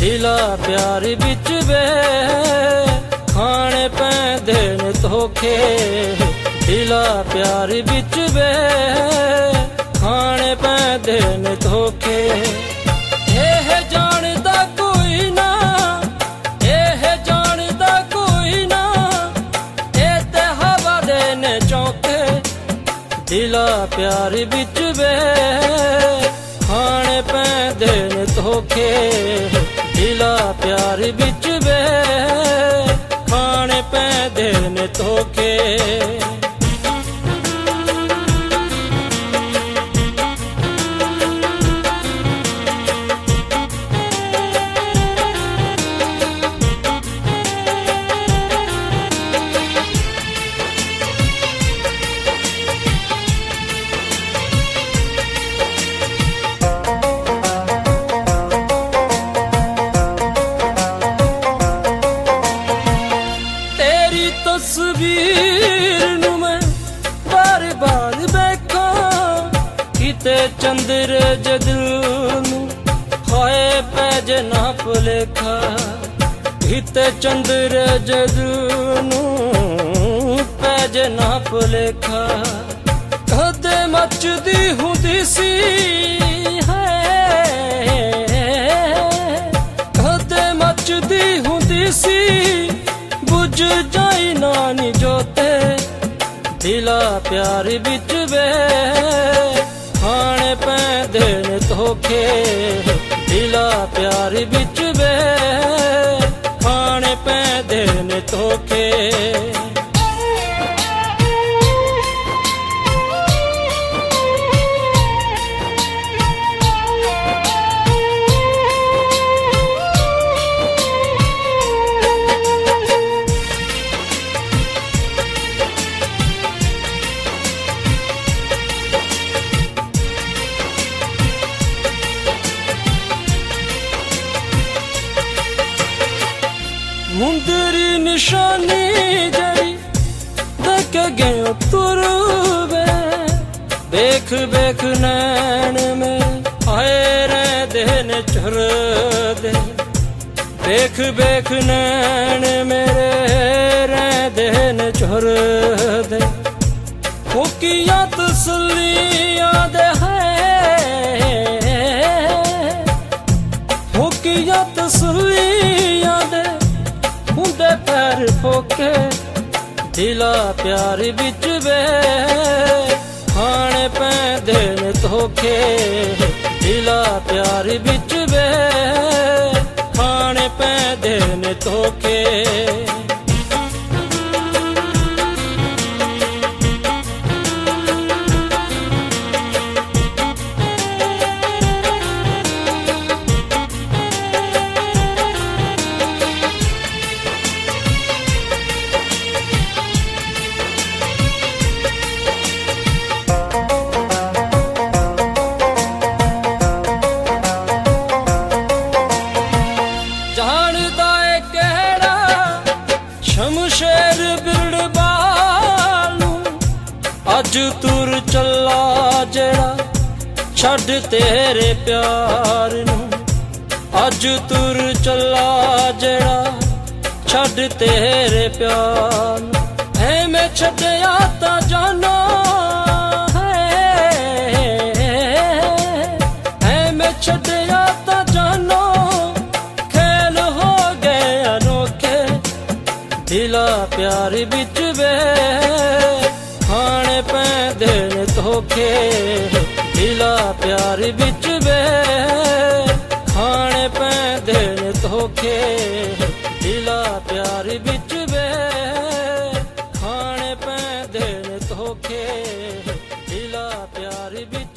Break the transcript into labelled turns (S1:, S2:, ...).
S1: दिला प्यार बिच वे खाने पैंदे ने धोखे। दिला प्यार बिच वे खाने पैंदे ने धोखे। एह जानदा कोई ना, एह जानदा कोई ना, ए ते हवा दे ने चौके। दिला प्यार बिच वे खाने पैंदे ने धोखे। दिला प्यार बिच वे खाने पैंदे ने धोखे। तस्वीर नू मैं बार बार देखा किते चंद्र जदिल नू हाय पैज ना भुलेखा। किते चंद्र जदिल नू पैज ना भुलेखा। कदे मचदी हुंदी सी है, कदे मचदी हुंदी सी बुझ जाई नानी जोते। दिला प्यार बिच वे खाने पैंदे ने धोखे। दिला प्यार बिच वे खाने पैंदे ने धोखे। मुंदरी निशानी जड़ी देख गयो तुरवे। देख देख नैन में आए रे देन चुर दे। देख देख नैन मेरे रे देन चुर दे। फुकिया तसलियां दे है, फुकिया तसलियां दे हुंदे पैर फोके। दिला प्यार बिच वे खाने पैंदे ने धोखे। दिला प्यार बिच वे खाने पैंदे ने धोखे। शमशेर बिरबालू अज तुर चला जेड़ा छड़ तेरे प्यार नू। अज तुर चला जेड़ा छड़ तेरे प्यार नू। है मैं छड़या ता जाना है मैं छड़या ता जाना। खेल हो गए अनोखे। दिला प्यार बिच वे खाने पैंदे ने धोखे। दिला प्यार बिच वे खाने पैंदे ने धोखे। दिला प्यार बिच वे खाने पैंदे ने धोखे। दिला प्यार बिच